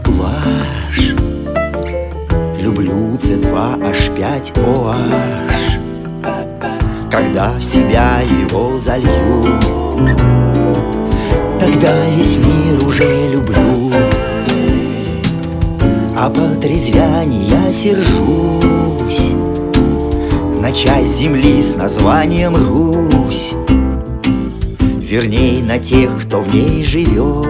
блажь. Люблю C2H5OH. Когда в себя его залью, тогда весь мир уже люблю. А по трезвяне я сержусь на часть земли с названием Русь. Верней, на тех, кто в ней живет,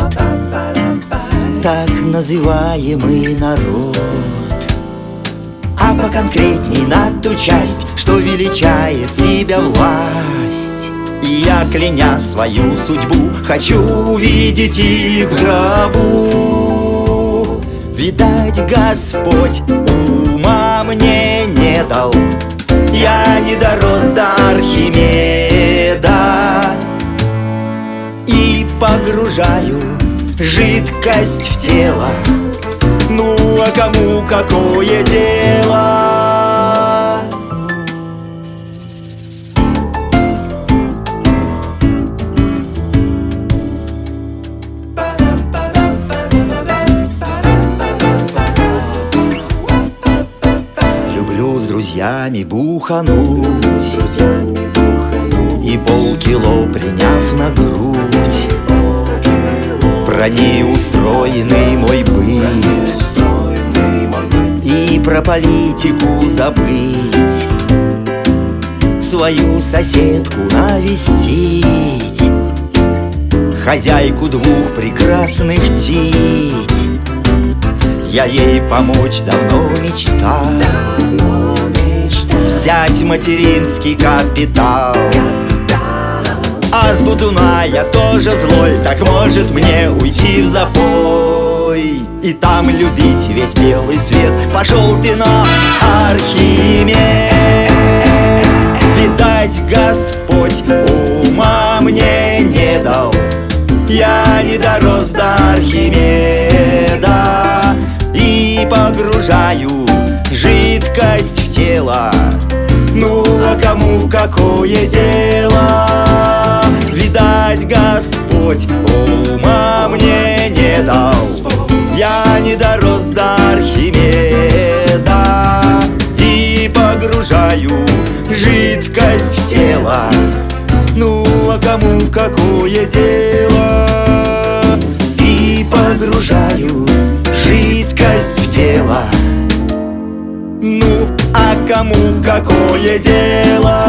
так называемый народ. А поконкретней на ту часть, что величает себя власть. И я, кляня свою судьбу, хочу увидеть их в гробу. Видать, Господь ума мне не дал, я не дорос до Архимеда. И погружаю жидкость в тело, ну а кому какое дело? Люблю с друзьями бухануть, и полкило приняв на грудь, про неустроенный мой быт и про политику забыть, свою соседку навестить, хозяйку двух прекрасных тить. Я ей помочь давно мечтал, взять материнский капитал. А с Будуна я тоже злой, так может мне уйти в запой и там любить весь белый свет. Пошел ты на Архимед. Видать, Господь ума мне не дал, я не дорос до Архимеда. И погружаю жидкость в тело, ну а кому какое дело? Видать, Господь ума мне не дал, я не дорос до Архимеда. И погружаю жидкость в тело, ну а кому какое дело? И погружаю жидкость в тело, ну а кому какое дело?